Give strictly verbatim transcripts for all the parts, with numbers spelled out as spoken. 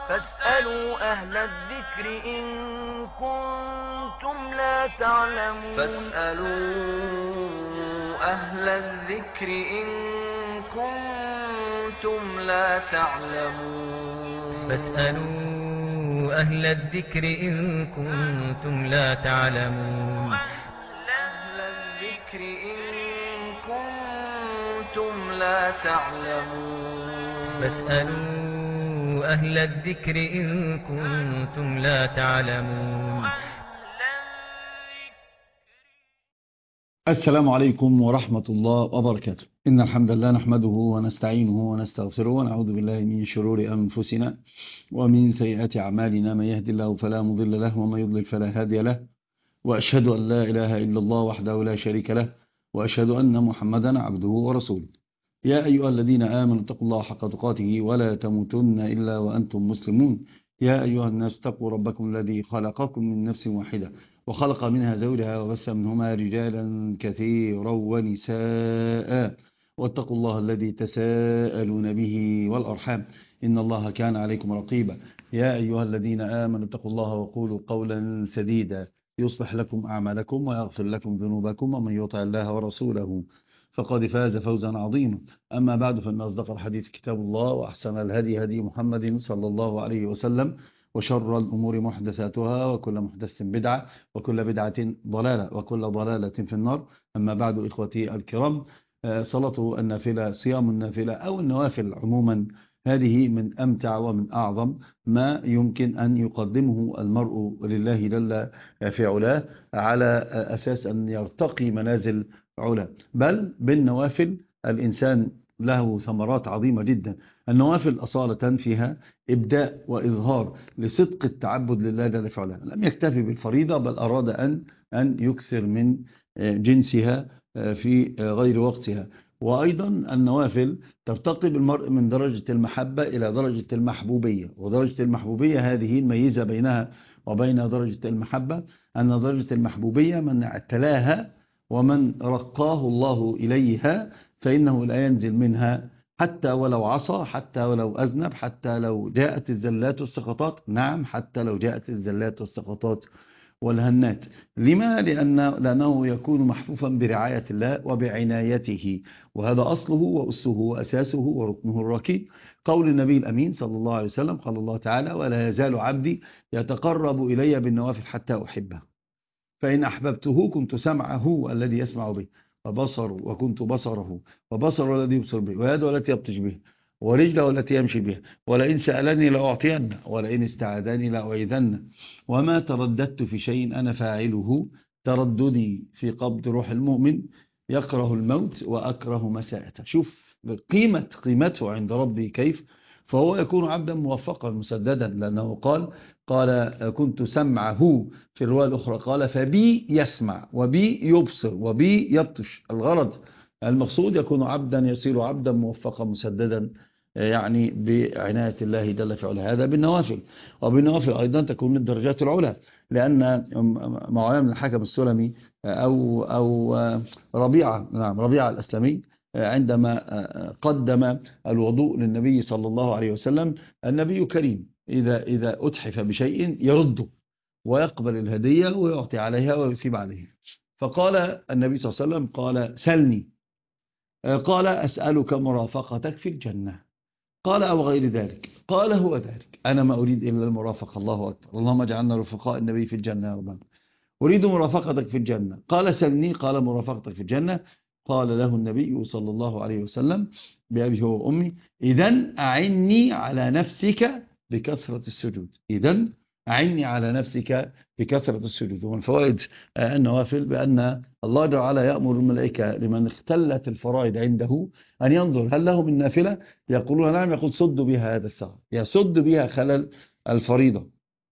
فاسألوا أهل الذكر إن كنتم لا تعلمون فاسألوا أهل الذكر إن كنتم لا تعلمون فاسألوا أهل الذكر إن كنتم لا تعلمون أهل الذكر إن كنتم لا تعلمون فاسألوا أهل الذكر إن كنتم لا تعلمون. السلام عليكم ورحمة الله وبركاته. إن الحمد لله نحمده ونستعينه ونستغفره ونعوذ بالله من شرور أنفسنا ومن سيئات أعمالنا، من يهد الله فلا مضل له ومن يضلل فلا هادي له، وأشهد أن لا إله إلا الله وحده لا شريك له، وأشهد أن محمدا عبده ورسوله. يا أيها الذين آمنوا اتقوا الله حق تقاته ولا تموتن إلا وأنتم مسلمون. يا أيها الناس اتقوا ربكم الذي خلقكم من نفس واحدة وخلق منها زوجها وبث منهما رجالا كثيرا ونساء، واتقوا الله الذي تساءلون به والأرحام إن الله كان عليكم رقيبا. يا أيها الذين آمنوا اتقوا الله وقولوا قولا سديدا يصلح لكم أعمالكم ويغفر لكم ذنوبكم، ومن يطع الله ورسوله فقد فاز فوزا عظيما. أما بعد، فإن أصدق الحديث كتاب الله، وأحسن الهدي هدي محمد صلى الله عليه وسلم، وشر الأمور محدثاتها، وكل محدث بدعة، وكل بدعة ضلالة، وكل ضلالة في النار. أما بعد، إخوتي الكرام، صلاة النافلة، صيام النافلة أو النوافل عموما، هذه من أمتع ومن أعظم ما يمكن أن يقدمه المرء لله جل في علاه، على أساس أن يرتقي منازل علا. بل بالنوافل الإنسان له ثمرات عظيمة جدا. النوافل أصالة فيها إبداء وإظهار لصدق التعبد لله جل في علاه. لم يكتفي بالفريضة، بل أراد أن أن يكثر من جنسها في غير وقتها. وأيضا النوافل ترتقي بالمرء من درجة المحبة إلى درجة المحبوبية. ودرجة المحبوبية هذه الميزة بينها وبين درجة المحبة، أن درجة المحبوبية من اعتلاها ومن رقاه الله إليها فإنه لا ينزل منها حتى ولو عصى، حتى ولو أذنب، حتى لو جاءت الزلات والسقطات. نعم، حتى لو جاءت الزلات والسقطات والهنات. لما؟ لأن لأنه يكون محفوفا برعاية الله وبعنايته، وهذا أصله وأسه وأساسه وركنه الركيب. قول النبي الأمين صلى الله عليه وسلم، قال الله تعالى: ولا يزال عبدي يتقرب إلي بالنوافل حتى أحبه، فإن أحببته كنت سمعه الذي يسمع به، وبصره وكنت بصره، وبصره الذي يبصر به، ويده التي يبطش به، ورجله التي يمشي بها، ولئن سألني لأعطينه، ولئن استعاذني لأعيذنه، وما ترددت في شيء أنا فاعله ترددي في قبض روح المؤمن، يكره الموت وأكره مساءته. شوف قيمة قيمته عند ربي كيف. فهو يكون عبدا موفقا مسددا، لأنه قال قال كنت سمعه. في الرواية الأخرى قال فبي يسمع وبي يبصر وبي يبطش. الغرض المقصود يكون عبدا، يصير عبدا موفقا مسددا، يعني بعناية الله جل في علاه. هذا بالنوافل. وبالنوافل أيضا تكون من الدرجات العلى، لأن معاوية بن الحكم السلمي أو أو ربيعة نعم ربيعة الأسلمي عندما قدم الوضوء للنبي صلى الله عليه وسلم، النبي كريم، إذا إذا أتحف بشيء يرده ويقبل الهدية ويعطي عليها ويثيب عليها. فقال النبي صلى الله عليه وسلم قال سلني. قال أسألك مرافقتك في الجنة. قال أو غير ذلك. قال هو ذلك، أنا ما أريد إلا المرافقة. الله أكبر، اللهم اجعلنا رفقاء النبي في الجنة يا رب. أريد مرافقتك في الجنة. قال سلني. قال مرافقتك في الجنة. قال له النبي صلى الله عليه وسلم بأبي هو وأمي: إذن أعني على نفسك بكثرة السجود. إذن أعني على نفسك بكثرة السجود. ومن فوائد النوافل بأن الله تعالى يأمر الملائكة لمن اختلت الفرائض عنده أن ينظر هل له من نافلة، يقولون نعم، يقول صدوا بها هذا الثغر، يسد بها خلل الفريضة.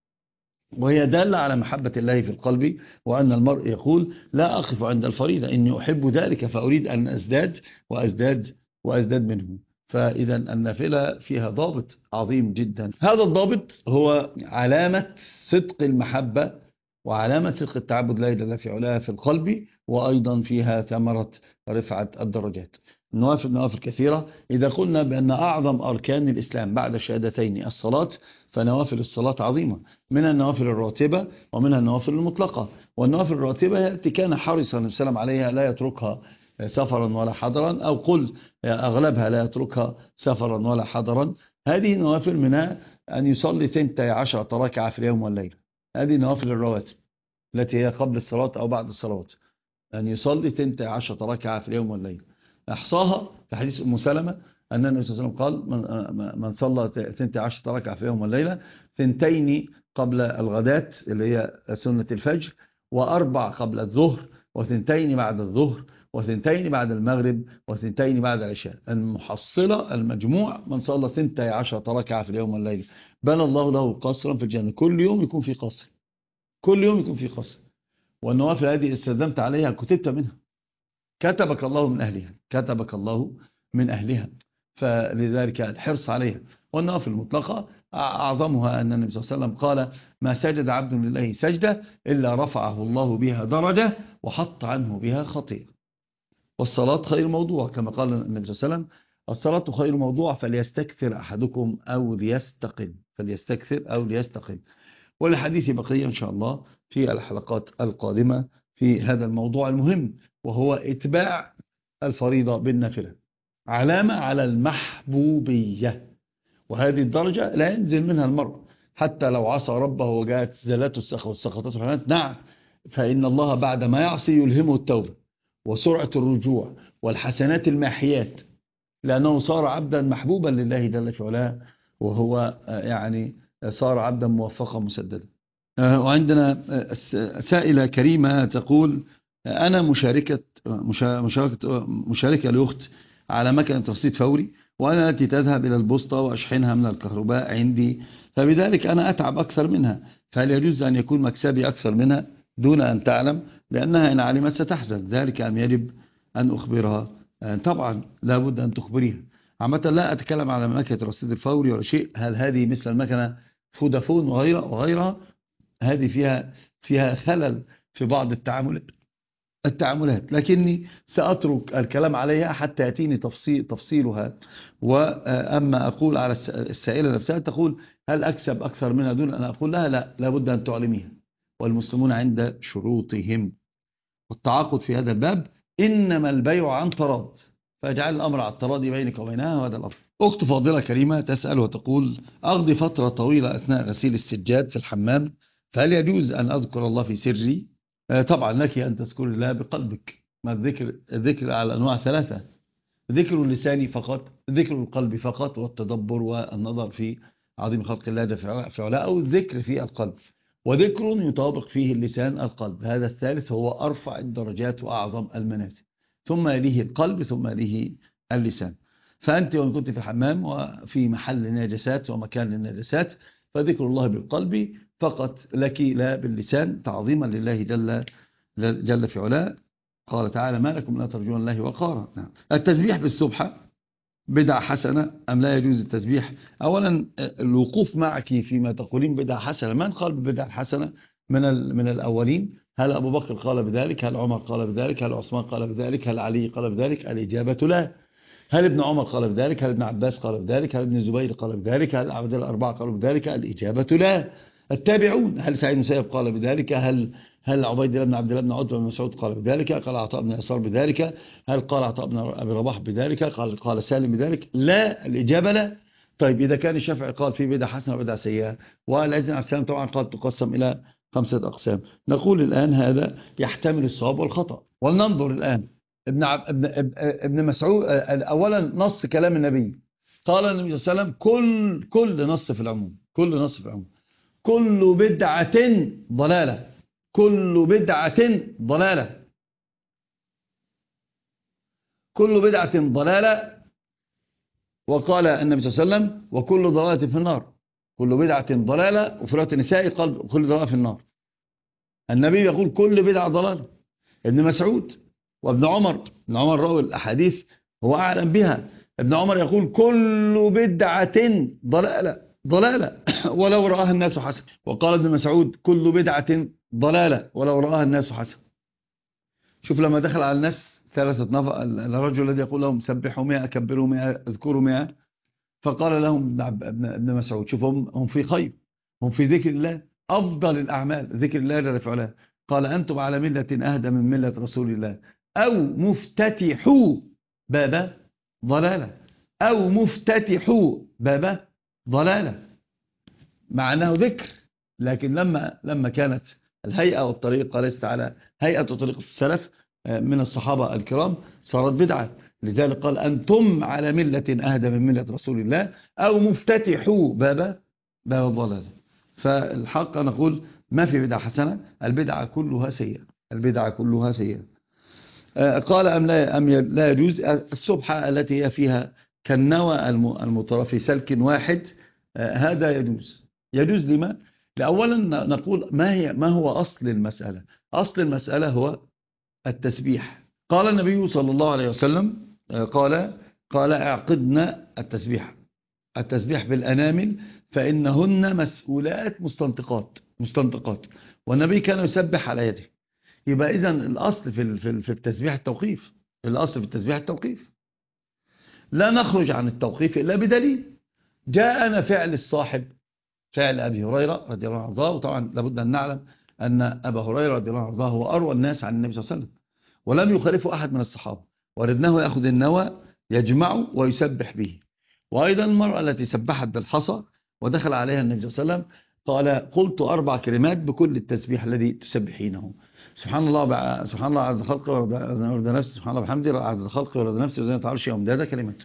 وهي دالة على محبة الله في القلب، وأن المرء يقول لا أقف عند الفريضة، إني أحب ذلك فأريد أن أزداد وأزداد وأزداد منه. فإذا النافلة فيها ضابط عظيم جدا. هذا الضابط هو علامة صدق المحبة وعلامة صدق التعبد لا إله إلا في علاه في القلب، وأيضا فيها ثمرة رفعة الدرجات. النوافل نوافل كثيرة. إذا قلنا بأن أعظم أركان الإسلام بعد الشهادتين الصلاة، فنوافل الصلاة عظيمة، منها النوافل الراتبة ومنها النوافل المطلقة. والنوافل الراتبة التي كان حريصا النبي صلى الله عليه وسلم عليها لا يتركها سفرا ولا حضرا، أو قل أغلبها لا يتركها سفرا ولا حضرا. هذه نوافل منها أن يصلي ثنتي عشرة ركعة في اليوم والليلة، هذه نوافل الرواتب التي هي قبل الصلاة أو بعد الصلاة، أن يصلي ثنتي عشرة ركعة في اليوم والليلة. أحصاها في حديث أم سلمة أن النبي صلى الله عليه وسلم قال من, من صلى ثنتي عشرة ركعة في اليوم والليلة، ثنتين قبل الغداة اللي هي سنة الفجر، وأربع قبل الظهر، وثنتين بعد الظهر، وثنتين بعد المغرب، وثنتين بعد العشاء. المحصلة المجموع من صلى ثنتي عشرة ركعة في اليوم والليلة بنى الله له قصرا في الجنة. كل يوم يكون في قصر، كل يوم يكون في قصر. والنوافل هذه استخدمت عليها كتبت منها، كتبك الله من أهلها، كتبك الله من أهلها، فلذلك الحرص عليها. والنوافل المطلقة أعظمها أن النبي صلى الله عليه وسلم قال ما سجد عبد لله سجدة إلا رفعه الله بها درجة وحط عنه بها خطيئة. والصلاة خير موضوع كما قال النبي صلى الله عليه وسلم الصلاة خير موضوع فليستكثر أحدكم أو ليستقل، فليستكثر أو ليستقل. والحديث بقية إن شاء الله في الحلقات القادمة في هذا الموضوع المهم، وهو اتباع الفريضة بالنافلة علامة على المحبوبية. وهذه الدرجة لا ينزل منها المرء حتى لو عصى ربه وجاءت زلات السخط والسخطات والحنات، نعم، فإن الله بعد ما يعصي يلهمه التوبة وسرعة الرجوع والحسنات الماحيات، لأنه صار عبدا محبوبا لله جل في علاه، وهو يعني صار عبدا موفقا مسددا. وعندنا سائلة كريمة تقول أنا مشاركة مشاركة مشاركة لأخت على مكنة رصيد فوري، وأنا التي تذهب إلى البوسطة وأشحنها من الكهرباء عندي، فبذلك أنا أتعب أكثر منها، فهل يجوز أن يكون مكسبي أكثر منها دون أن تعلم؟ لأنها إن علمت ستحزن، ذلك أم يجب أن أخبرها؟ طبعا لابد أن تخبريها. عامة لا أتكلم على مكنة الرصيد الفوري ولا شيء، هل هذه مثل المكنة فودافون وغيرها وغيرها؟ هذه فيها فيها خلل في بعض التعاملات التعاملات لكني سأترك الكلام عليها حتى يأتيني تفصيل تفصيلها. وأما أقول على السائلة نفسها تقول هل أكسب أكثر منها دون أن أقول لها لا، لابد أن تعلميها، والمسلمون عند شروطهم. والتعاقد في هذا الباب إنما البيع عن تراض، فاجعل الأمر على التراضي بينك وبينها، وهذا الأمر. أخت فاضلة كريمة تسأل وتقول أقضي فترة طويلة أثناء غسيل السجاد في الحمام، فهل يجوز أن أذكر الله في سري؟ طبعا لك أن تذكر الله بقلبك، ما الذكر الذكر على أنواع ثلاثة: ذكر اللسان فقط، ذكر القلب فقط، والتدبر والنظر في عظيم خلق الله جل في علاه، أو الذكر في القلب، وذكر يطابق فيه اللسان القلب، هذا الثالث هو أرفع الدرجات وأعظم المنازل، ثم يليه القلب ثم يليه اللسان. فأنت وإن كنت في الحمام وفي محل نجاسات ومكان للنجاسات فذكر الله بالقلب فقط لك لا باللسان، تعظيما لله جل جل في علاه. قال تعالى ما لكم لا ترجون الله وقارا. نعم. التسبيح بالسبحة بدعة حسنة أم لا يجوز التسبيح؟ أولا الوقوف معك فيما تقولين بدعة حسنة، من قال ببدعة حسنة من من الأولين؟ هل أبو بكر قال بذلك؟ هل عمر قال بذلك؟ هل عثمان قال بذلك؟ هل علي قال بذلك؟ الإجابة لا. هل ابن عمر قال بذلك؟ هل ابن عباس قال بذلك؟ هل ابن الزبير قال بذلك؟ هل عبد الأربعة قالوا بذلك؟ الإجابة لا. التابعون، هل سعيد بن المسيب قال بذلك؟ هل هل عبيد الله بن عبد الله بن عتبة بن مسعود قال بذلك؟ قال عطاء بن يسار بذلك؟ هل قال عطاء بن أبي رباح بذلك؟ قال قال سالم بذلك؟ لا، الإجابة لا. طيب إذا كان الشافعي قال في بدعة حسنة وبدعة سيئة، والعزيز على السلام طبعا قال تقسم إلى خمسة أقسام، نقول الآن هذا يحتمل الصواب والخطأ. ولننظر الآن ابن عب... ابن ابن مسعود. أولا نص كلام النبي، قال النبي صلى الله عليه وسلم كل كل نص في العموم، كل نص في العموم، كل بدعة ضلالة، كل بدعة ضلالة، كل بدعة ضلالة. وقال النبي صلى الله عليه وسلم وكل ضلالة في النار، كل بدعة ضلالة. وفي رواية النساء قال كل ضلالة في النار. النبي يقول كل بدعة ضلالة. ابن مسعود وابن عمر، ابن عمر راوي الأحاديث هو أعلم بها، ابن عمر يقول كل بدعة ضلالة ضلالة ولو رآها الناس حسن. وقال ابن مسعود كل بدعة ضلالة ولو رآها الناس حسن. شوف لما دخل على الناس ثلاثة نفر، الرجل الذي يقول لهم سبحوا مئة كبروا مئة اذكروا مئة، فقال لهم ابن مسعود شوفوا هم في خير، هم في ذكر الله، أفضل الأعمال ذكر الله جل وعلا. قال أنتم على ملة أهدى من ملة رسول الله، أو مفتتحوا باب ضلالة، أو مفتتحوا باب ضلالة، مع أنه ذكر. لكن لما لما كانت الهيئة والطريقة ليست على هيئة وطريقة السلف من الصحابة الكرام صارت بدعة. لذلك قال أنتم على ملة أهدى من ملة رسول الله، أو مفتتحوا باب باب الضلالة. فالحق نقول ما في بدعة حسنة، البدعة كلها سيئة، البدعة كلها سيئة. قال أم لا, أم لا يجوز السبحة التي هي فيها كالنوى المطرى في سلك واحد، هذا يجوز. يجوز لما؟ لأولا نقول ما هي ما هو أصل المسألة. أصل المسألة هو التسبيح. قال النبي صلى الله عليه وسلم قال قال اعقدنا التسبيح التسبيح بالأنامل فإنهن مسؤولات مستنطقات مستنطقات والنبي كان يسبح على يده. يبقى إذن الأصل في في التسبيح التوقيف، الأصل في التسبيح التوقيف، لا نخرج عن التوقيف إلا بدليل. جاءنا فعل الصاحب، فعل أبي هريرة رضي الله عنه، وطبعا لابد أن نعلم أن أبا هريرة رضي الله عنه هو أروى الناس عن النبي صلى الله عليه وسلم، ولم يخالفه أحد من الصحابة. وردناه يأخذ النوى يجمعه ويسبح به. وأيضا المرأة التي سبحت بالحصى ودخل عليها النبي صلى الله عليه وسلم قال قلت أربع كلمات بكل التسبيح الذي تسبحينه: سبحان الله سبحان الله عدد خلقه ورضا نفسه، سبحان الله بحمده عدد خلقه ورضا نفسه وزنة عرشه ومداد كلمات.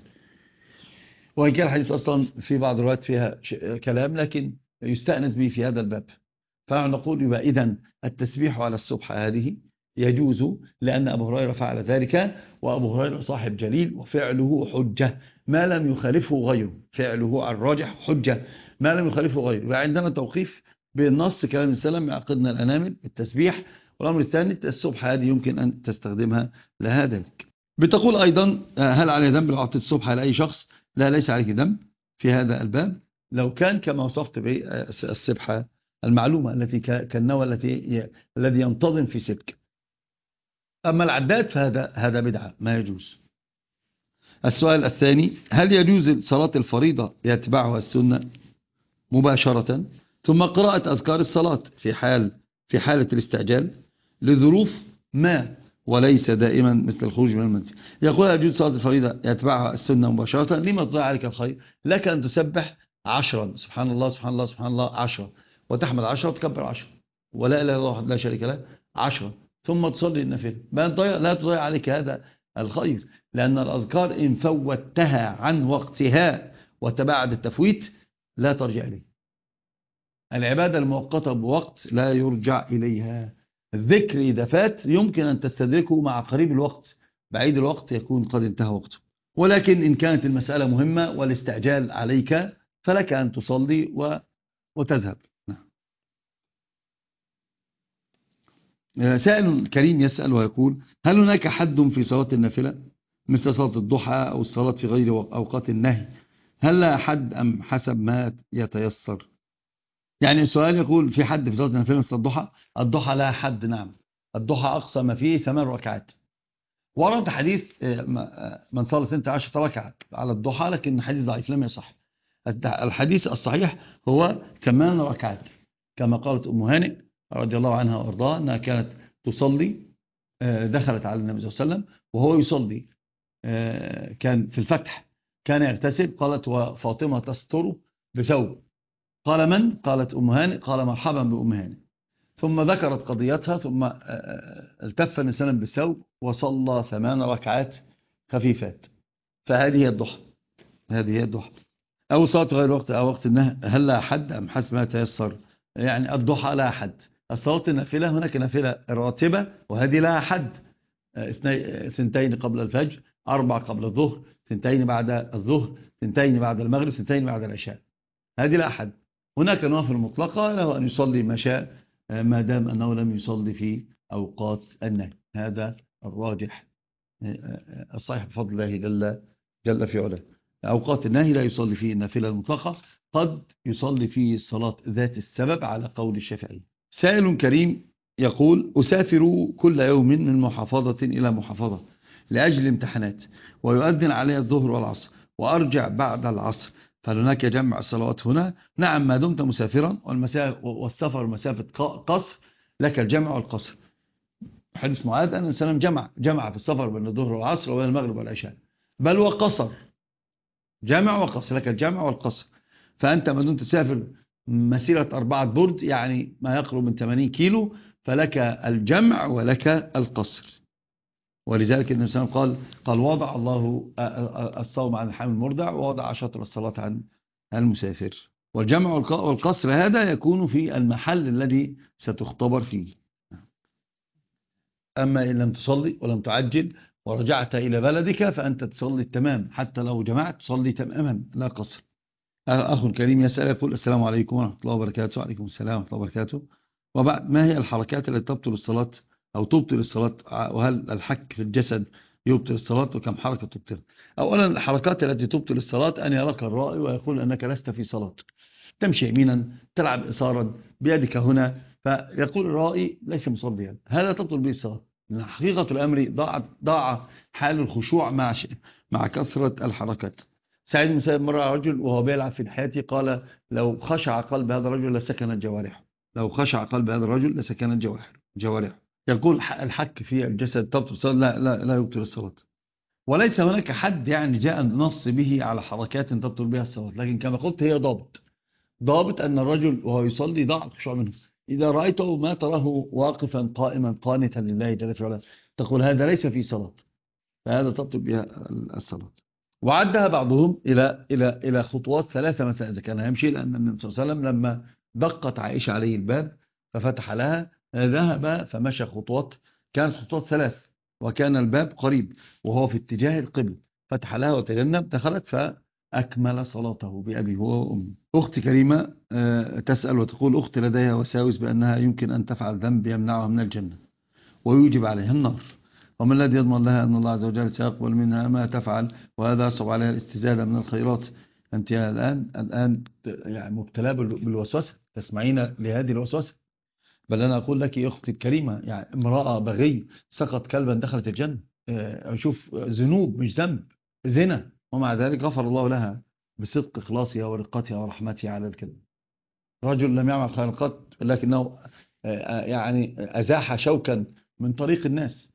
وإن كان الحديث أصلا في بعض الروايات فيها كلام لكن يستأنس به في هذا الباب. فنحن نقول يبقى إذن التسبيح على السبحة هذه يجوز، لأن أبو هريرة فعل ذلك، وأبو هريرة صاحب جليل وفعله حجة ما لم يخالفه غيره، فعله على الراجح حجة ما لم يخالفه غيره. وعندنا توقيف بالنص كلام السلام يعقدنا الأنامل بالتسبيح. والأمر الثاني السبحة هذه يمكن أن تستخدمها لها ذلك. بتقول أيضا هل عليه ذنب لو أعطيت السبحة لأي شخص؟ لا، ليس عليك ذنب في هذا الباب لو كان كما وصفت به السبحة المعلومة التي كالنوى التي الذي ينتظم في سلك. أما العداد فهذا هذا بدعة ما يجوز. السؤال الثاني: هل يجوز صلاة الفريضة يتبعها السنة مباشرة ثم قراءة أذكار الصلاة في حال في حالة الاستعجال لظروف ما وليس دائما مثل الخروج من المنزل؟ يقول يجوز صلاة الفريضة يتبعها السنة مباشرة. لما تضيع عليك الخير؟ لك أن تسبح عشرا سبحان الله سبحان الله سبحان الله عشرا، وتحمد عشرة وتكبر عشرة، ولا إله إلا الله لا شريك له عشرة، ثم تصلي النافلة. لا تضيع عليك هذا الخير، لأن الأذكار إن فوتها عن وقتها وتبعد التفويت لا ترجع إليه. العبادة المؤقتة بوقت لا يرجع إليها. الذكر إذا فات يمكن أن تستدركه مع قريب الوقت، بعيد الوقت يكون قد انتهى وقته. ولكن إن كانت المسألة مهمة والاستعجال عليك فلك أن تصلي و... وتذهب. سائل كريم يسأل ويقول: هل هناك حد في صلاة النافلة مثل صلاة الضحى أو الصلاة في غير أوقات النهي؟ هل لا حد أم حسب ما يتيسر؟ يعني السؤال يقول في حد في صلاة النافلة مثل الضحى؟ الضحى لا حد، نعم. الضحى أقصى ما فيه ثمان ركعات. ورد حديث من صلى اثنتي عشرة ركعة على الضحى، لكن حديث ضعيف لم يصح. الحديث الصحيح هو ثمان ركعات، كما قالت أم هانئ رضي الله عنها وارضاها انها كانت تصلي، دخلت على النبي صلى الله عليه وسلم وهو يصلي، كان في الفتح، كان يغتسل، قالت وفاطمة تستره بثوب. قال من؟ قالت أم هانئ. قال مرحبا بأم هانئ. ثم ذكرت قضيتها، ثم التف النبي صلى الله عليه وسلم بالثوب وصلى ثمان ركعات خفيفات. فهذه هي الضحى، هذه هي الضحى. أو صلاة غير وقت أو وقت النهي، هل لا حد أم حسب ما تيسر؟ يعني الضحى لا حد. الصلاة النافلة هناك نافلة راتبة وهذه لها حد، اثنتين قبل الفجر، أربع قبل الظهر، اثنتين بعد الظهر، اثنتين بعد المغرب، اثنتين بعد العشاء، هذه لا حد. هناك نوافل مطلقة له أن يصلي ما شاء ما دام أنه لم يصلي في أوقات النهي. هذا الراجح الصحيح بفضل الله جل, جل في علاه. أوقات النهي لا يصلي فيه النافلة المطلقة، قد يصلي فيه الصلاة ذات السبب على قول الشافعي. سائل كريم يقول: أسافر كل يوم من محافظة إلى محافظة، لأجل امتحانات، ويؤذن عليها الظهر والعصر وأرجع بعد العصر، فهل هناك جمع الصلوات هنا؟ نعم، ما دمت مسافرا والسفر مسافة قصر لك الجمع والقصر. حديث معاذ أن السلام جمع جمع في السفر بين الظهر والعصر وبين المغرب والعشاء، بل وقصر، جمع وقصر، لك الجمع والقصر. فأنت ما دمت تسافر مسيرة أربعة برد، يعني ما يقرب من ثمانين كيلو، فلك الجمع ولك القصر. ولذلك النبي صلى الله عليه وسلم قال قال وضع الله الصوم عن الحامل المرضع، ووضع شطر الصلاة عن المسافر. والجمع والقصر هذا يكون في المحل الذي ستختبر فيه. أما إن لم تصلي ولم تعجل ورجعت إلى بلدك فأنت تصلي التمام، حتى لو جمعت تصلي تماما لا قصر. أخ كريم يسأل يقول السلام عليكم ورحمة الله وبركاته. وعليكم السلام ورحمة الله وبركاته. وبعد، ما هي الحركات التي تبطل الصلاة أو تبطل الصلاة؟ وهل الحك في الجسد يبطل الصلاة؟ وكم حركة تبطل؟ أولا، الحركات التي تبطل الصلاة أن يراك الرائي ويقول أنك لست في صلاة، تمشي يمينا، تلعب إصارا بيدك هنا، فيقول الرائي ليس مصليا، هذا تبطل به الصلاة. حقيقة الأمر ضاع ضاع حال الخشوع مع مع كثرة الحركات. سعيد بن المسيب مر على رجل وهو بيلعب في الحياة، قال لو خشع قلب هذا الرجل لسكنت جوارحه، لو خشع قلب هذا الرجل لسكنت جوارحه. يقول الحك في الجسد تبطل الصلاة؟ لا لا لا يبطل الصلاة، وليس هناك حد يعني جاء النص به على حركات تبطل بها الصلاة، لكن كما قلت هي ضابط ضابط أن الرجل وهو يصلي ضاع الخشوع منه. إذا رأيته ما تراه واقفا قائما قانتا لله جل وعلا تقول هذا ليس في صلاة، فهذا تبطل بها الصلاة. وعدها بعضهم إلى إلى إلى خطوات ثلاثة مثلا إذا كان يمشي، لأن النبي صلى الله عليه وسلم لما دقت عائشة عليه الباب ففتح لها ذهب فمشى خطوات، كانت خطوات ثلاث، وكان الباب قريب وهو في اتجاه القبل، فتح لها وتجنب، دخلت فأكمل صلاته بأبي هو وأمي. أختي كريمة تسأل وتقول أختي لديها وساوس بأنها يمكن أن تفعل ذنب يمنعها من الجنة ويوجب عليها النار، وما الذي يضمن لها أن الله عز وجل سيقبل منها ما تفعل، وهذا يصعب عليها الاستزادة من الخيرات. أنت الآن الآن يعني مبتلى بالوسوسة، تسمعين لهذه الوسوسة. بل أنا أقول لك يا أختي الكريمة، يعني امرأة بغي سقط كلبا دخلت الجنة، أشوف ذنوب مش ذنب، زنا، ومع ذلك غفر الله لها بصدق إخلاصها ورقتها ورحمتها على الكلب. رجل لم يعمل خير قط لكنه يعني أزاح شوكا من طريق الناس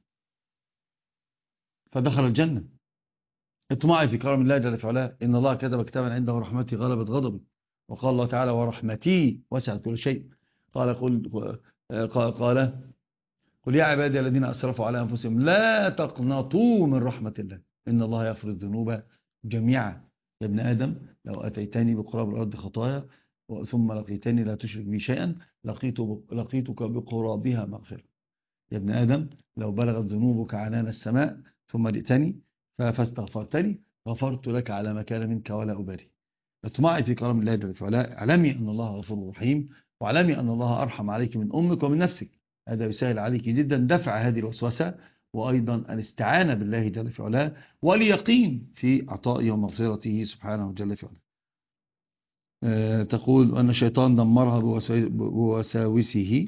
فدخل الجنة. اطمعي في كرم الله جل وعلا، إن الله كتب كتابا عنده رحمتي غلبت غضبي، وقال الله تعالى ورحمتي وسعت كل شيء. قال قل قال قل يا عبادي الذين أسرفوا على أنفسهم لا تقنطوا من رحمة الله إن الله يغفر الذنوب جميعا. يا ابن آدم لو أتيتني بقراب الأرض خطايا ثم لقيتني لا تشرك بي شيئا لقيتك بقرابها مغفرة. يا ابن آدم لو بلغت ذنوبك عنان السماء ثم جئتني فاستغفرتني غفرت لك على ما كان منك ولا أبالي. اطمعي في كرم الله جل وعلا، اعلمي أن الله غفور رحيم، واعلمي أن الله أرحم عليك من أمك ومن نفسك. هذا يسهل عليك جدا دفع هذه الوسوسة، وأيضا الاستعانة بالله جل وعلا واليقين في عطائه ومغفرته سبحانه جل وعلا. أه تقول أن الشيطان دمرها بوساوسه،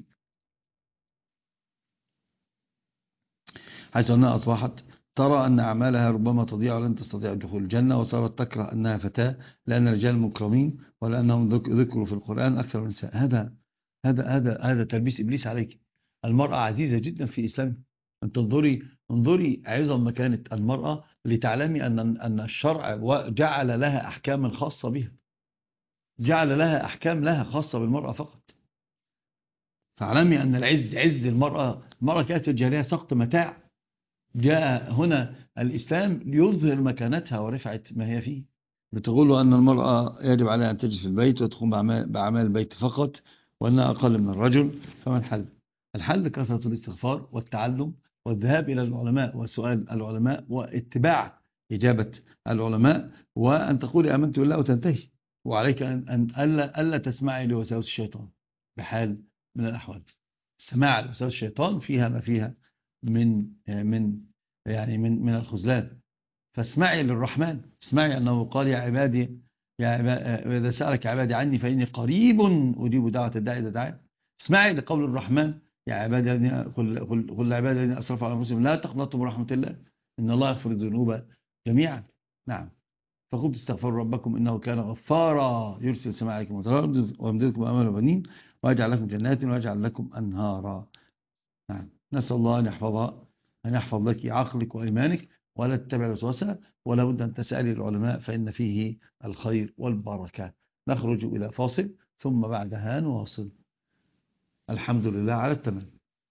حيث أنها أصبحت ترى أن أعمالها ربما تضيع ولن تستطيع دخول الجنة، وصارت تكره أنها فتاة لأن الرجال مكرمين ولأنهم ذكروا في القرآن أكثر من النساء. هذا هذا هذا هذا تلبيس إبليس عليك. المرأة عزيزة جدا في إسلام. أنت انظري انظري عظم مكانة المرأة لتعلمي أن أن الشرع جعل لها أحكاما خاصة بها، جعل لها أحكام لها خاصة بالمرأة فقط. فاعلمي أن العز عز المرأة. المرأة كانت الجاهلية سقط متاع، جاء هنا الإسلام ليظهر مكانتها ورفعة ما هي فيه. بتقول أن المرأة يجب عليها أن تجلس في البيت وتقوم بأعمال البيت فقط وأنها أقل من الرجل، فما الحل؟ الحل كثرة الاستغفار والتعلم والذهاب إلى العلماء وسؤال العلماء واتباع إجابة العلماء، وأن تقولي آمنت بالله وتنتهي. وعليك أن, أن ألا, ألا تسمعي لوساوس الشيطان بحال من الأحوال. سماع لوساوس الشيطان فيها ما فيها من من يعني من من الخذلان. فاسمعي للرحمن، اسمعي أنه قال يا عبادي يا عبادي إذا سألك عبادي عني فإني قريب أجيب دعوة الداعي إذا دعاني. اسمعي لقول الرحمن يا عبادي قل قل قل لعبادي الذين أسرفوا على أنفسهم لا تقنطوا من رحمة الله إن الله يغفر الذنوب جميعا. نعم. فقلت استغفروا ربكم إنه كان غفارا يرسل السماء عليكم مدرارا ويمددكم بأموال وبنين ويجعل لكم جنات ويجعل لكم أنهارا. نعم. نسأل الله أن يحفظها، أن يحفظ لك عقلك وإيمانك، ولا تتبع الوسوسة، ولا بد أن تسألي العلماء فإن فيه الخير والبركة. نخرج إلى فاصل ثم بعدها نواصل. الحمد لله على التمام.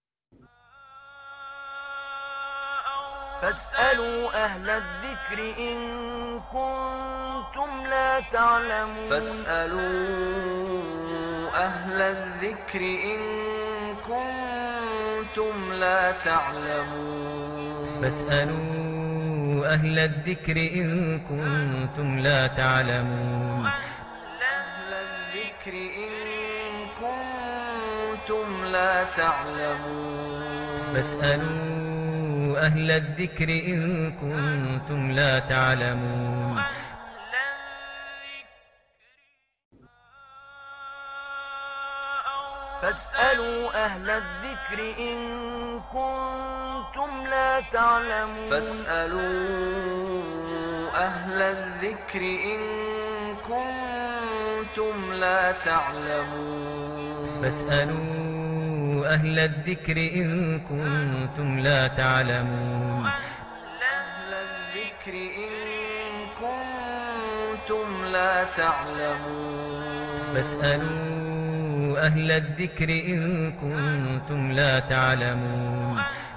فاسألوا أهل الذكر إن كنتم لا تعلمون فاسألوا أهل الذكر إن كنتم لا تعلمون فاسألوا أهل الذكر إن كنتم لا تعلمون أهل الذكر إن كنتم لا تعلمون فاسألوا أهل الذكر إن كنتم لا تعلمون فاسألوا أهل الذكر إن كنتم لا تعلمون فاسألوا أهل الذكر إن كنتم لا تعلمون فاسألوا أهل الذكر إن كنتم لا تعلمون أهل الذكر إن كنتم لا تعلمون فاسألوا أهل الذكر إن كنتم لا تعلمون.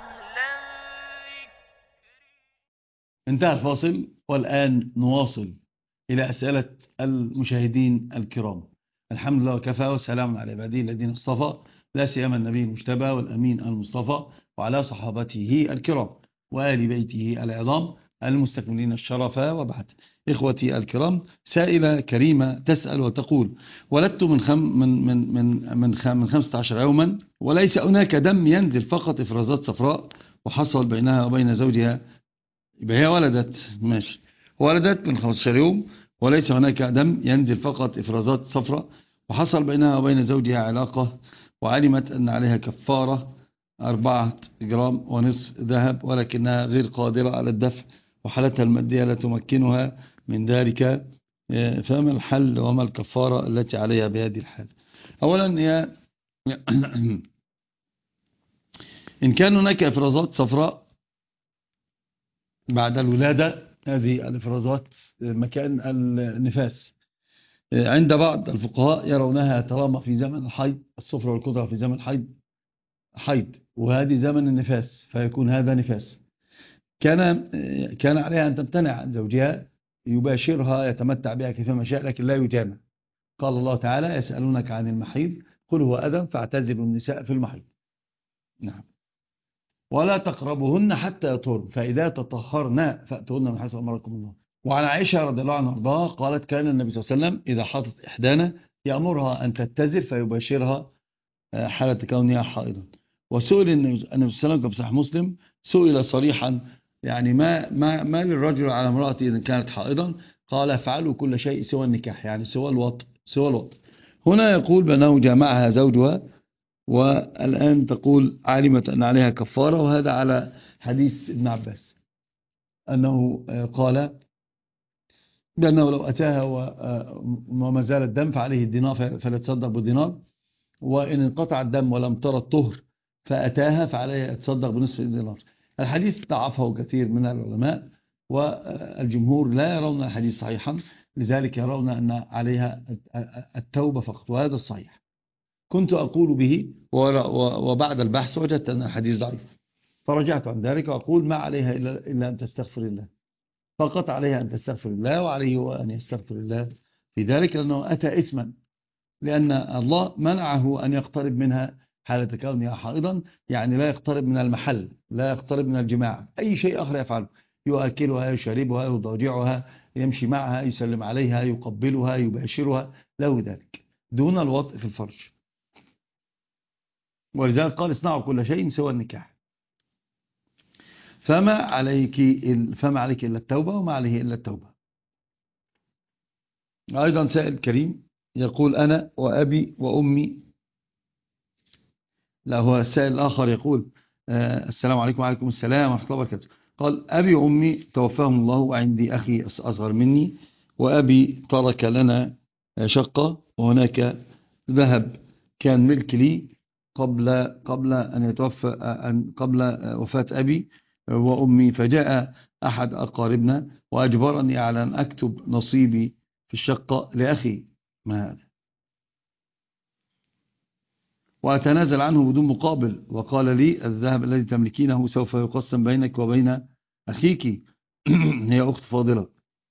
انتهى الفاصل والآن نواصل إلى أسئلة المشاهدين الكرام. الحمد لله وكفى وسلام على عباده الذين اصطفى، لا سيما النبي المجتبى والأمين المصطفى وعلى صحابته الكرام وآل بيته العظام المستكملين الشرف. وبعد، إخوتي الكرام، سائلة كريمة تسأل وتقول: ولدت من خم من من من من, خم من خمسة عشر يوما وليس هناك دم ينزل، فقط إفرازات صفراء، وحصل بينها وبين زوجها. يبقى هي ولدت، ماشي، ولدت من خمسة عشر يوم وليس هناك دم ينزل، فقط إفرازات صفراء، وحصل بينها وبين زوجها علاقة، وعلمت أن عليها كفارة أربعة جرام ونصف ذهب، ولكنها غير قادرة على الدفع، وحالتها المادية لا تمكنها من ذلك، فما الحل وما الكفارة التي عليها بهذه الحال؟ أولا، هي إن كان هناك إفرازات صفراء بعد الولادة، هذه الإفرازات مكان النفاس. عند بعض الفقهاء يرونها طالما في زمن الحيض، الصفرة والقدرة في زمن الحيض حيض، وهذه زمن النفاس، فيكون هذا نفاس. كان كان عليها أن تمتنع عن زوجها، يباشرها، يتمتع بها كيفما شاء، لكن لا يجامع. قال الله تعالى: يسألونك عن المحيض قل هو أذى فاعتزلوا النساء في المحيض. نعم. ولا تقربهن حتى يطهرن، فإذا تطهرن فأتوهن من حيث أمركم الله. وعن عائشة رضي الله عنها وارضاها قالت: كان النبي صلى الله عليه وسلم إذا حاضت إحدانا يأمرها أن تتزر فيباشرها حالة كونها حائضا. وسئل النبي صلى الله عليه وسلم كما في صحيح مسلم، سئل صريحا يعني ما ما ما للرجل على امرأته إذا كانت حائضا؟ قال: افعلوا كل شيء سوى النكاح، يعني سوى الوطء سوى الوطء. هنا يقول بأنه جامعها زوجها، والآن تقول علمت أن عليها كفارة، وهذا على حديث ابن عباس أنه قال بأنه لو أتاها وما زال الدم فعليه الدينار فليتصدق بالدينار، وإن انقطع الدم ولم ترى الطهر فأتاها فعليه يتصدق بنصف الدينار. الحديث ضعفه كثير من العلماء، والجمهور لا يرون الحديث صحيحا، لذلك يرون أن عليها التوبة فقط، وهذا الصحيح. كنت أقول به وبعد البحث وجدت أن الحديث ضعيف، فرجعت عن ذلك وأقول ما عليها إلا أن تستغفر الله، فقط عليها أن تستغفر الله، وعليه أن يستغفر الله في ذلك، لأنه أتى إثما، لأن الله منعه أن يقترب منها حالة كونها حائضا، يعني لا يقترب من المحل، لا يقترب من الجماع، أي شيء آخر يفعله، يؤكلها، يشربها، يضاجعها، يمشي معها، يسلم عليها، يقبلها، يباشرها، له ذلك دون الوطء في الفرج. ولذلك قال: اصنعوا كل شيء سوى النكاح. فما عليك فما عليك إلا التوبة، وما عليه إلا التوبة. أيضا سائل كريم يقول: أنا وأبي وأمي. لا، هو السائل الآخر يقول: آه السلام عليكم. وعليكم السلام ورحمة الله وبركاته. قال أبي وأمي توفاهم الله وعندي أخي أصغر مني، وأبي ترك لنا شقة، وهناك ذهب كان ملك لي قبل قبل أن يتوفى أن قبل وفاة أبي وأمي، فجاء أحد أقاربنا وأجبرني على أن أكتب نصيبي في الشقة لأخي ما هذا، وأتنازل عنه بدون مقابل، وقال لي الذهب الذي تملكينه سوف يقسم بينك وبين أخيك هي أخت فاضلة.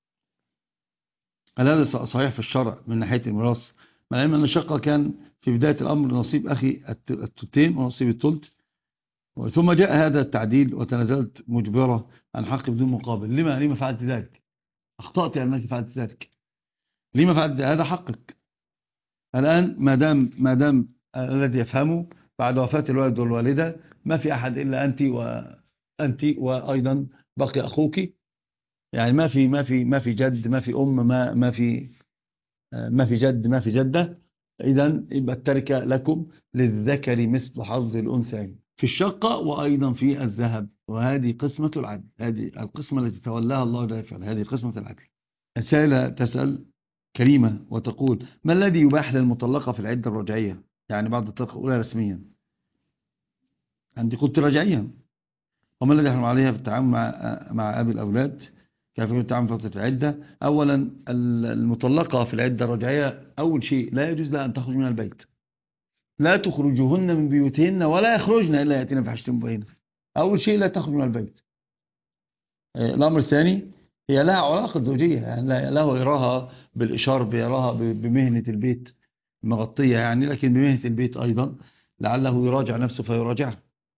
هل هذا صحيح في الشرع من ناحية الميراث؟ مع العلم أن الشقة كان في بداية الأمر نصيب أخي التلتين ونصيب التلت، ثم جاء هذا التعديل وتنازلت مجبرة عن حقي بدون مقابل. لما لما فعلت ذلك؟ أخطأت أنك فعلت ذلك. لما فعلت ذلك؟ هذا حقك الآن، ما دام ما دام الذي يفهمه بعد وفاة الوالد والوالدة ما في أحد إلا أنت وأنت وأيضا بقي أخوك، يعني ما في ما في ما في جد، ما في أم، ما ما في ما في جد، ما في جدة. إذن يبقى التركة لكم للذكر مثل حظ الأنثيين في الشقة وأيضا في الذهب، وهذه قسمة العدل، هذه القسمة التي تولاها الله لا يفعل، هذه قسمة العدل. رسالة تسأل كريمة وتقول: ما الذي يباح للمطلقة في العدة الرجعية؟ يعني بعد الطلقة الأولى رسميا عندي قلت رجعيا، وما الذي يحرم عليها في التعامل مع مع أبي الأولاد؟ كيف يكون التعامل في فترة العدة؟ أولا المطلقة في العدة الرجعية أول شيء لا يجوز لها أن تخرج من البيت، لا تخرجوهن من بيوتهن ولا يخرجن إلا يأتين بفاحشة مبينة. أول شيء لا تخرج من البيت. الأمر الثاني هي لها علاقة زوجية، يعني له يراها بالإشارة، يراها بمهنة البيت مغطية يعني، لكن بمهنة البيت أيضا لعله يراجع نفسه فيراجعها.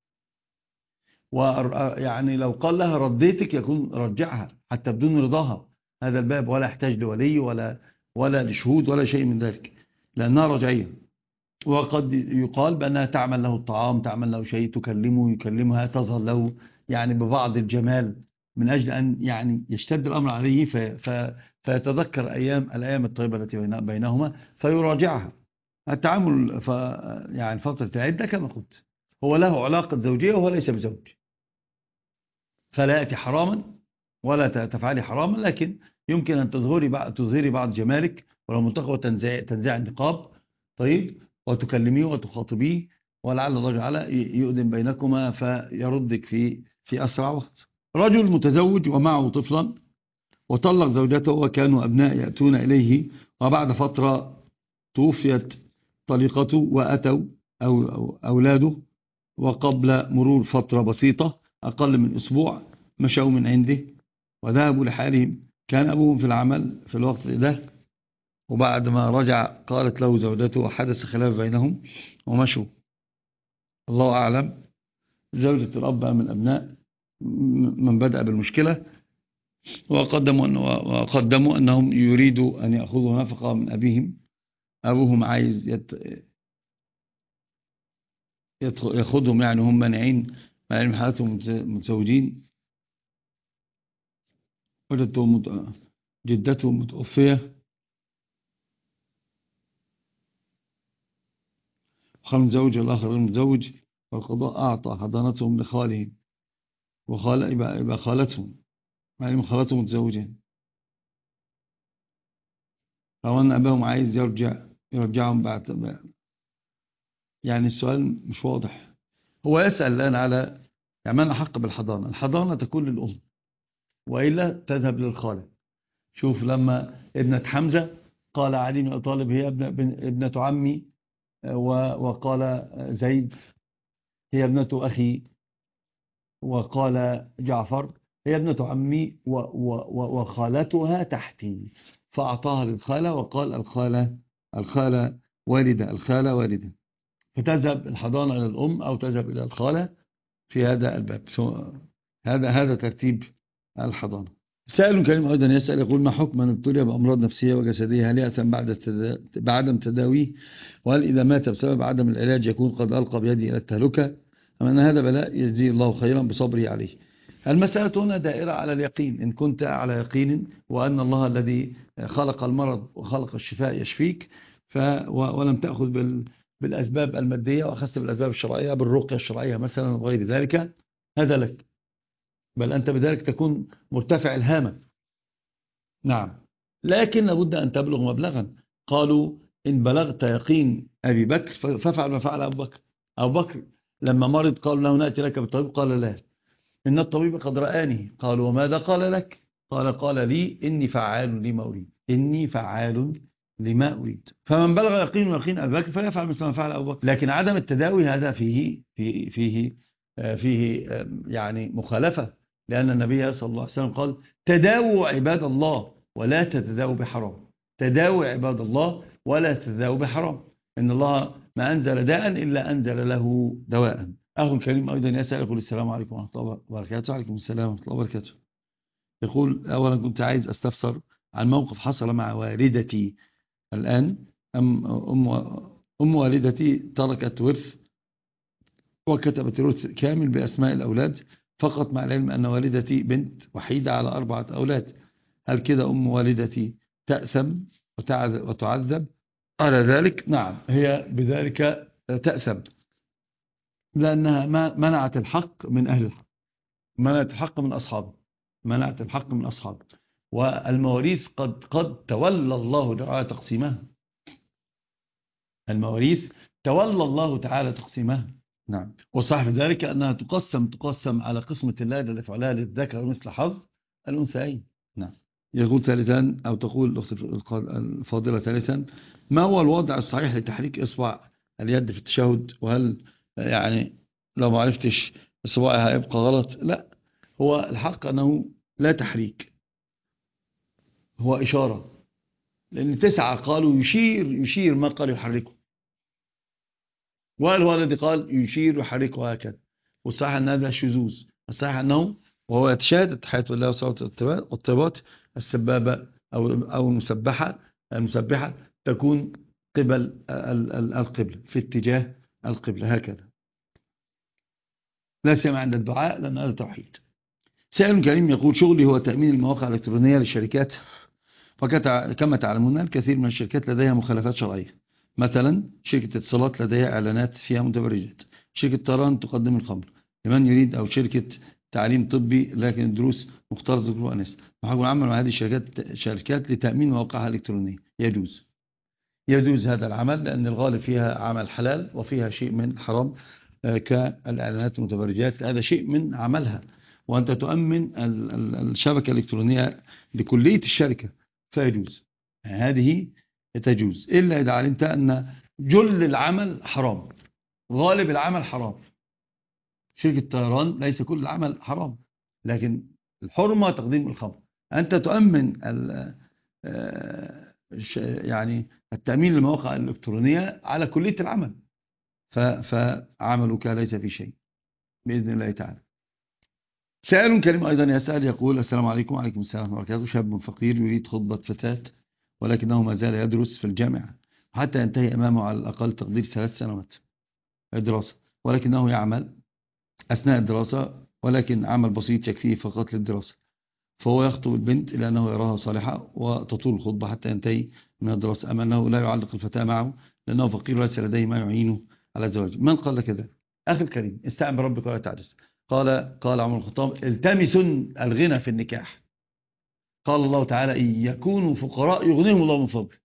ويعني لو قال لها رديتك يكون رجعها حتى بدون رضاها، هذا الباب ولا يحتاج لولي ولا ولا لشهود ولا شيء من ذلك، لأنها رجعية. وقد يقال بأنها تعمل له الطعام، تعمل له شيء، تكلمه يكلمها، تظهر له يعني ببعض الجمال من أجل أن يعني يشتد الأمر عليه في في فيتذكر أيام الأيام الطيبة التي بينهما فيراجعها. التعامل ف يعني فترة العدة كما قلت هو له علاقة زوجية وهو ليس بزوج، فلا يأتي حراما ولا تفعلي حراما، لكن يمكن أن تظهري بعض تظهري بعض جمالك ولو منتقى تنزع النقاب، طيب، وتكلميه وتخاطبيه، ولعل الله تعالى يؤذن بينكما فيردك في في أسرع وقت. رجل متزوج ومعه طفلا وطلق زوجته وكانوا أبناء يأتون إليه، وبعد فترة توفيت طليقته وأتوا أو أو أولاده، وقبل مرور فترة بسيطة أقل من أسبوع مشوا من عنده وذهبوا لحالهم. كان أبوهم في العمل في الوقت ده، وبعد ما رجع قالت له زوجته وحدث خلاف بينهم ومشوا. الله أعلم زوجة الأب من الأبناء من بدأ بالمشكلة، وقدموا, أن وقدموا أنهم يريدوا أن يأخذوا نفقة من أبيهم. أبوهم عايز يت... يأخذهم، يعني هم مانعين مع علم حالتهم متزوجين. وجدتهم جدتهم متوفية، وخال متزوج والآخر غير متزوج، والقضاء أعطى حضانتهم لخالهم وخال يبقى, يبقى خالتهم مع علم خالتهم متزوجين. فهو أن أباهم عايز يرجع يرجعهم بعد، يعني السؤال مش واضح. هو يسأل الآن على يعني من أحق بالحضانة. الحضانة تكون للأم وإلا تذهب للخالة. شوف لما ابنة حمزة قال علي بن أبي طالب هي ابنة عمي، وقال زيد هي ابنة أخي، وقال جعفر هي ابنة عمي وخالتها تحتي، فأعطاها للخالة وقال الخالة الخالة والدة الخالة والدة، فتذهب الحضانة إلى الأم أو تذهب إلى الخالة في هذا الباب. هذا هذا ترتيب الحضانة. سائل كريم أيضا يسأل يقول: ما حكم من ابتلي بأمراض نفسية وجسدية؟ هل يأثم بعد بعدم تداويه؟ وهل إذا مات بسبب عدم العلاج يكون قد ألقى بيده إلى التهلكة؟ أم أن هذا بلاء يجزيه الله خيرا بصبره عليه؟ المسألة هنا دائرة على اليقين. إن كنت على يقين وأن الله الذي خلق المرض وخلق الشفاء يشفيك ف ولم تأخذ بال بالأسباب المادية وأخذت بالأسباب الشرعية بالرقية الشرعية مثلا وغير ذلك، هذا لك. بل أنت بذلك تكون مرتفع الهامة. نعم، لكن لابد أن تبلغ مبلغا. قالوا إن بلغت يقين أبي بكر فافعل ما فعل أبو بكر. أبو بكر لما مرض قالوا له نأتي لك بالطبيب، قال لا، إن الطبيب قد رآني. قالوا وماذا قال لك؟ قال قال لي إني فعال لما أريد، إني فعال لما أريد. فمن بلغ يقين ويقين أبي بكر فليفعل مثل ما فعل أبو بكر. لكن عدم التداوي هذا فيه فيه فيه فيه يعني مخالفة، لأن النبي صلى الله عليه وسلم قال تداووا عباد الله ولا تتداووا بحرام. تداووا عباد الله ولا تتداووا بحرام. إن الله ما أنزل داء إلا أنزل له دواء. أخو كريم أيضا يسأل يقول السلام عليكم ورحمة الله وبركاته. وعليكم السلام ورحمة الله وبركاته. يقول أولا كنت عايز أستفسر عن موقف حصل مع والدتي الآن. أم, أم, أم والدتي تركت ورث وكتبت الورث كامل بأسماء الأولاد فقط، مع العلم أن والدتي بنت وحيدة على أربعة أولاد. هل كده أم والدتي تأثم وتعذب على ذلك؟ نعم، هي بذلك تأثم، لأنها منعت الحق من أهل الحق، منعت الحق من أصحابه، منعت الحق من أصحابه. والمواريث قد قد تولى الله تعالى تقسيمها. المواريث تولى الله تعالى تقسيمها. نعم، وصح في ذلك أنها تقسم تقسم على قسمة الله التي فعلها للذكر مثل حظ الأنثيين. نعم. يقول ثالثا أو تقول الأخت الفاضلة ثالثا، ما هو الوضع الصحيح لتحريك إصبع اليد في التشهد؟ وهل يعني لو ما عرفتش إصبعها هيبقى غلط؟ لا، هو الحق أنه لا تحريك، هو إشارة. لأن تسعة قالوا يشير يشير ما قال يحركه، وقال هو الذي قال يشير يحركه هكذا. والصحيح أن هذا شذوذ. الصحيح أنه وهو يتشهد تحية الله وصلاة الطيبات السبابة أو أو المسبحة المسبحة تكون قبل القبلة، في اتجاه القبلة هكذا، لا سيما عند الدعاء، لأن هذا توحيد. سائل كريم يقول شغلي هو تأمين المواقع الإلكترونية للشركات، وكما تعلمون الكثير من الشركات لديها مخالفات شرعية. مثلا شركة اتصالات لديها إعلانات فيها متبرجات، شركة طيران تقدم الخمر لمن يريد، أو شركة تعليم طبي لكن الدروس مختلطة بالأناس. نحن نعمل مع هذه الشركات شركات لتأمين مواقعها الإلكترونية. يجوز يجوز هذا العمل، لأن الغالب فيها عمل حلال وفيها شيء من حرام كالإعلانات المتبرجات. هذا شيء من عملها، وأنت تؤمن الشبكة الإلكترونية لكلية الشركة فيجوز، هذه تجوز، إلا إذا علمت أن جل العمل حرام، غالب العمل حرام. شركة طيران ليس كل العمل حرام، لكن الحرمة تقديم الخمر. أنت تؤمن يعني التأمين للمواقع الإلكترونية على كلية العمل، فعملك ليس في شيء بإذن الله تعالى. سائل كريم أيضا يسأل يقول السلام عليكم. وعليكم السلام ورحمة الله وبركاته. شاب فقير يريد خطبة فتاة، ولكنه ما زال يدرس في الجامعة حتى ينتهي أمامه على الأقل تقدير ثلاث سنوات دراسة، ولكنه يعمل أثناء الدراسة، ولكن عمل بسيط يكفيه فقط للدراسة. فهو يخطب البنت لأنه يراها صالحة وتطول الخطبة حتى ينتهي من الدراسة، أما أنه لا يعلق الفتاة معه لأنه فقير وليس لديه ما يعينه على الزواج. من قال لك ذلك؟ أخي الكريم، استعن بربك ولا تعجز. قال قال عمر الخطاب التمسوا الغنى في النكاح. قال الله تعالى إن يكونوا فقراء يغنيهم الله من فضله.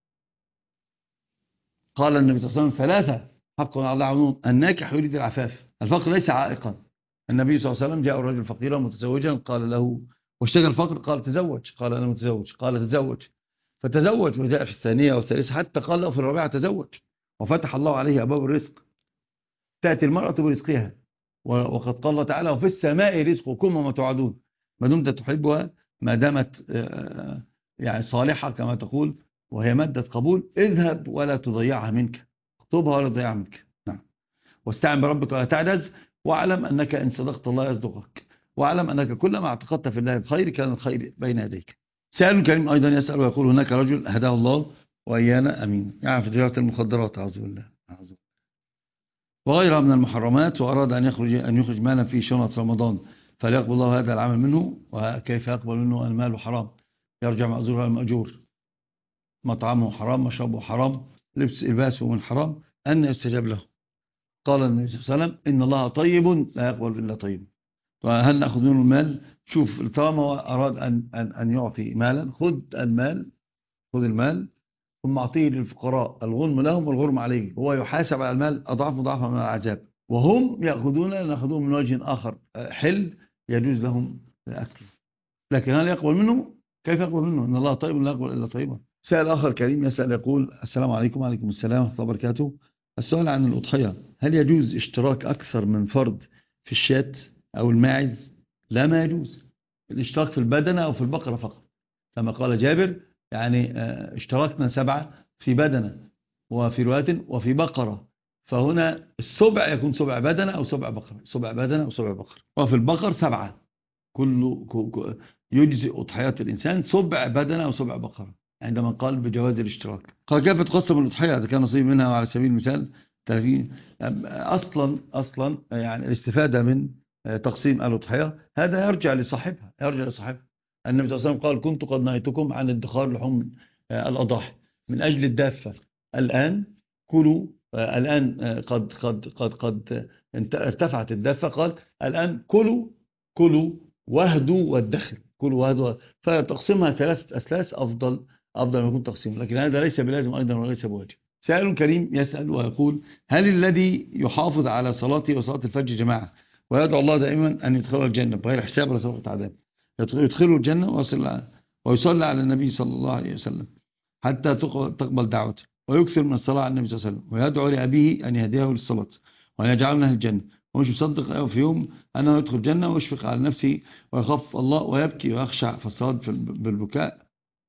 قال النبي صلى الله عليه وسلم ثلاثة حق على الله عنهم، الناكح يريد العفاف، الفقر ليس عائقا. النبي صلى الله عليه وسلم جاء الرجل فقيرا متزوجا قال له واشتكى الفقر، قال تزوج، قال أنا متزوج، قال تزوج، فتزوج، وجاء في الثانية والثالثة حتى قال له في الرابعة تزوج، وفتح الله عليه أبواب الرزق. تأتي المرأة برزقها، وقد قال الله تعالى وفي السماء رزقكم وما توعدون. ما دمت تحبها، ما دامت يعني صالحة كما تقول وهي مادة قبول، اذهب ولا تضيعها منك، اخطبها ولا تضيعها منك. نعم. واستعن بربك ولا تعجز، واعلم أنك إن صدقت الله يصدقك، واعلم أنك كلما اعتقدت في الله الخير كان الخير بين يديك. سائل كريم أيضا يسأل ويقول هناك رجل هداه الله وإيانا أمين يعني في تجارة المخدرات أعوذ بالله وغيرها من المحرمات، وأراد أن يخرج أن يخرج مالا في شنط رمضان، فليقبل الله هذا العمل منه؟ وكيف يقبل منه المال حرام؟ يرجع مأجور المأجور، مطعمه حرام، مشربه حرام، لبس لباسه من حرام، أن يستجاب له. قال النبي صلى الله عليه وسلم إن الله طيب لا يقبل إلا طيب، وهل نأخذ منه المال؟ شوف، طالما هو أراد أن, أن, أن يعطي مالا، خذ المال، خذ المال ثم أعطيه للفقراء، الغنم لهم والغرم عليه، هو يحاسب على المال أضعاف مضاعفة من العذاب، وهم يأخذون نأخذوه من وجه آخر حل يجوز لهم الأكل. لكن هل يقبل منه؟ كيف يقبل منه؟ إن الله طيب لا يقبل إلا طيبا. سائل آخر كريم يسأل يقول: السلام عليكم. وعليكم السلام ورحمة الله وبركاته. السؤال عن الأضحية: هل يجوز اشتراك أكثر من فرد في الشاة أو الماعز؟ لا، ما يجوز الاشتراك في البدنة أو في البقرة فقط، كما قال جابر يعني اشتركنا سبعة في بدنة وفي رواية وفي بقرة، فهنا السبع يكون سبع بدنة أو سبع بقرة، سبع بدنة أو سبع بقرة، وفي البقر سبعة، كل يجزئ أضحيات الإنسان سبع بدنة أو سبع بقرة عندما قال بجواز الاشتراك. قال: كيف تقسم الأضحية إذا كان نصيب منها؟ وعلى سبيل المثال ثلاثين. أصلا أصلا يعني الاستفادة من تقسيم الأضحية هذا يرجع لصاحبها، يرجع لصاحبها. النبي صلى الله عليه وسلم قال: كنت قد نهيتكم عن ادخار لحوم الأضاحي من أجل الدافة، الآن كلوا، الآن قد قد قد قد ارتفعت الدافة، قال: الآن كلوا كلوا واهدوا وادخروا، كلوا واهدوا، فتقسيمها ثلاثة أثلاث أفضل أفضل ما يكون تقسيم، لكن هذا ليس بلازم أيضا وليس بواجب. سائل كريم يسأل ويقول: هل الذي يحافظ على صلاته وصلاة الفجر جماعة ويدعو الله دائما أن يدخله الجنة بغير حساب ولا سابقة عذاب، يدخله الجنة ويصلي ويصلي على النبي صلى الله عليه وسلم حتى تقبل دعوته، ويكثر من الصلاة على النبي صلى الله عليه وسلم، ويدعو لأبيه أن يهديه للصلاة وأن يجعله من أهل الجنة، ومش مصدق في يوم أنه يدخل الجنة ويشفق على نفسه ويخاف الله ويبكي ويخشع في الصلاة بالبكاء،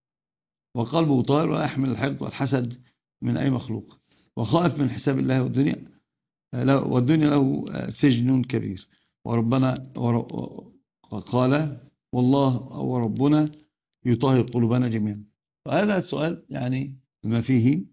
وقلبه طائر ولا يحمل الحقد والحسد من أي مخلوق، وخائف من حساب الله والدنيا والدنيا له سجن كبير، وربنا قال: والله وربنا يطهر قلوبنا جميعا. فهذا السؤال يعني ما فيه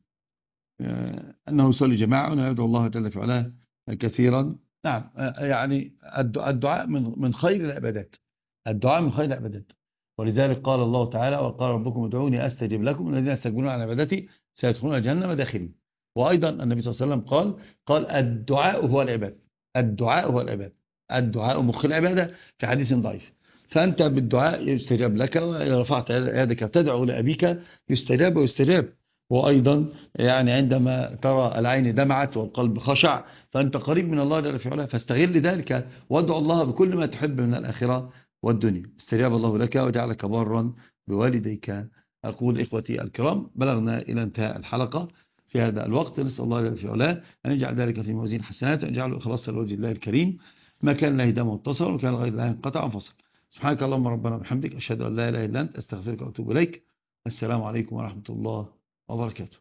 أنه يصلي جماعة ويدعو الله جل في علاه كثيرا. نعم، يعني الدعاء من من خير العبادات، الدعاء من خير العبادات، ولذلك قال الله تعالى: وقال ربكم ادعوني أستجب لكم، الذين يستكبرون عن عبادتي سيدخلون جهنم داخلين. وأيضا النبي صلى الله عليه وسلم قال قال الدعاء هو العبادة، الدعاء هو العبادة، الدعاء مخ العبادة، في حديث ضعيف. فأنت بالدعاء يستجاب لك، وإذا رفعت يدك تدعو لأبيك يستجاب ويستجاب. وأيضا يعني عندما ترى العين دمعت والقلب خشع فأنت قريب من الله جل في علاه، فاستغل ذلك وادعو الله بكل ما تحب من الآخرة والدنيا، استجاب الله لك وجعلك بارا بوالديك. أقول إخوتي الكرام، بلغنا إلى انتهاء الحلقة في هذا الوقت، نسأل الله جل في علاه أن يجعل ذلك في موازين حسنات، أن يجعله إخلاصا لوجه الله الكريم، ما كان له دم واتصل وكان غير الله انقطع وانفصل. سبحانك اللهم ربنا وبحمدك، أشهد أن لا إله إلا أنت، أستغفرك وأتوب إليك. السلام عليكم ورحمة الله وبركاته.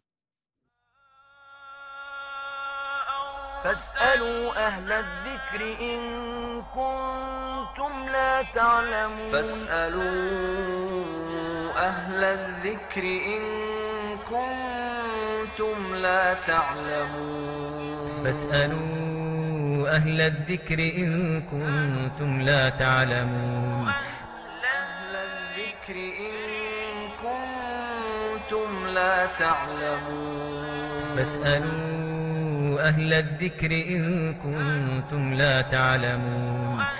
فاسألوا أهل الذكر إن كنتم لا تعلمون فاسألوا أهل الذكر إن كنتم لا تعلمون فاسألوا أهل الذكر إن كنتم لا تعلمون أهل الذكر إن كنتم لا تعلمون فاسألوا أهل الذكر إن كنتم لا تعلمون